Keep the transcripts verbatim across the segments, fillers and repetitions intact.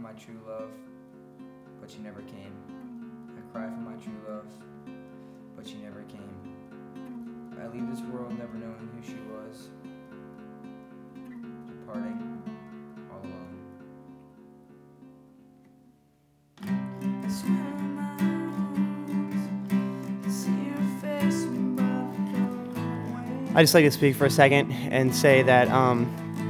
for my true love, but she never came. I cried for my true love, but she never came. I leave this world never knowing who she was, departing all alone. I just like to speak for a second and say that um,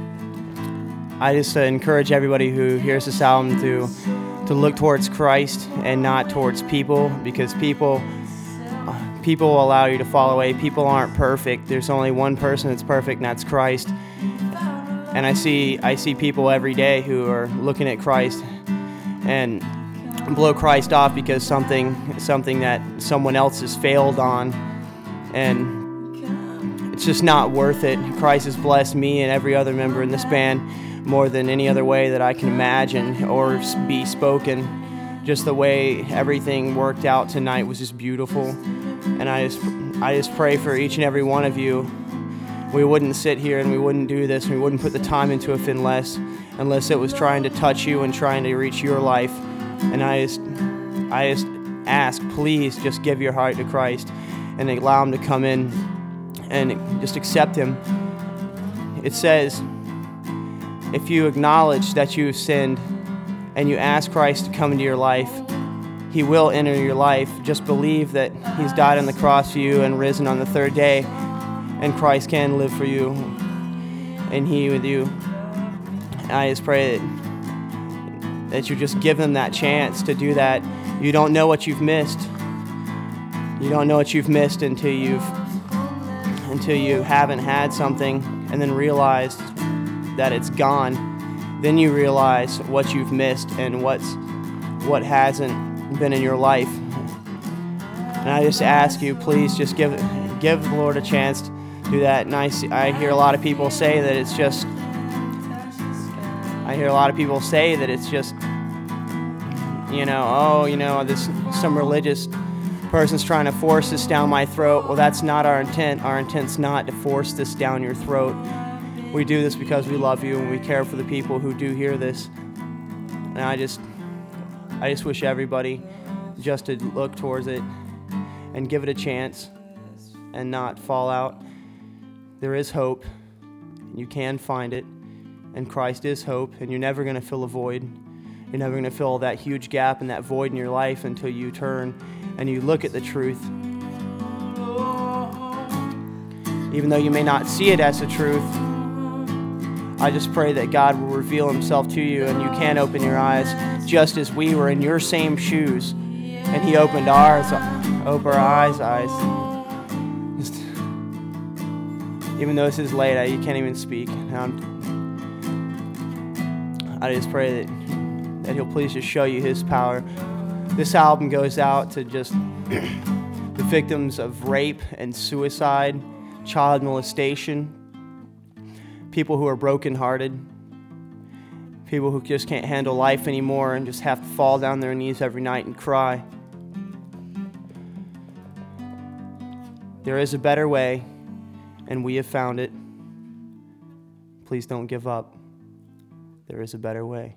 I just uh, encourage everybody who hears this album to to look towards Christ and not towards people, because people uh, people will allow you to fall away. People aren't perfect. There's only one person that's perfect, and that's Christ. And I see I see people every day who are looking at Christ and blow Christ off because something something that someone else has failed on, and it's just not worth it. Christ has blessed me and every other member in this band more than any other way that I can imagine or be spoken. Just the way everything worked out tonight was just beautiful. And I just I just pray for each and every one of you. We wouldn't sit here and we wouldn't do this and we wouldn't put the time into it unless unless it was trying to touch you and trying to reach your life. And I just I just ask, please just give your heart to Christ and allow him to come in and just accept him. It says, if you acknowledge that you have sinned and you ask Christ to come into your life, he will enter your life. Just believe that he's died on the cross for you and risen on the third day, and Christ can live for you and he with you. I just pray that, that you just give him that chance to do that. You don't know what you've missed. You don't know what you've missed until you've until you haven't had something and then realized that it's gone. Then you realize what you've missed and what's what hasn't been in your life. And I just ask you, please just give give the Lord a chance to do that. And I, see, I hear a lot of people say that it's just I hear a lot of people say that it's just you know, oh, you know, this some religious person's trying to force this down my throat. Well, that's not our intent. Our intent's not to force this down your throat. We do this because we love you and we care for the people who do hear this. And I just, I just wish everybody just to look towards it and give it a chance and not fall out. There is hope. You can find it. And Christ is hope. And you're never going to fill a void. You're never going to fill that huge gap and that void in your life until you turn and you look at the truth. Even though you may not see it as the truth, I just pray that God will reveal himself to you and you can open your eyes, just as we were in your same shoes and he opened ours, opened our eyes, eyes. Just, even though this is late, I, you can't even speak. I'm, I just pray that, that he'll please just show you his power. This album goes out to just the victims of rape and suicide, child molestation, people who are brokenhearted, people who just can't handle life anymore and just have to fall down their knees every night and cry. There is a better way, and we have found it. Please don't give up. There is a better way.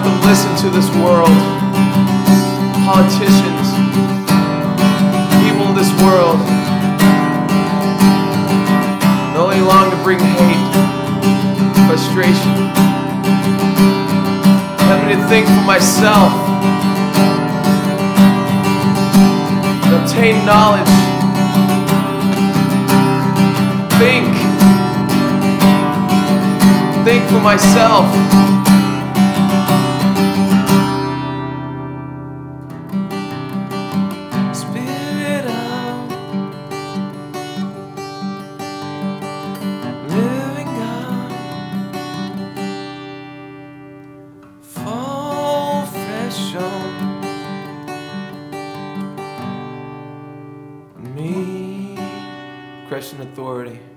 have to listen to this world, politicians, people of this world. They only long to bring hate, frustration. Help me to think for myself, to obtain knowledge. Think. Think for myself. Spirit of living God, fall fresh on me. Christian authority.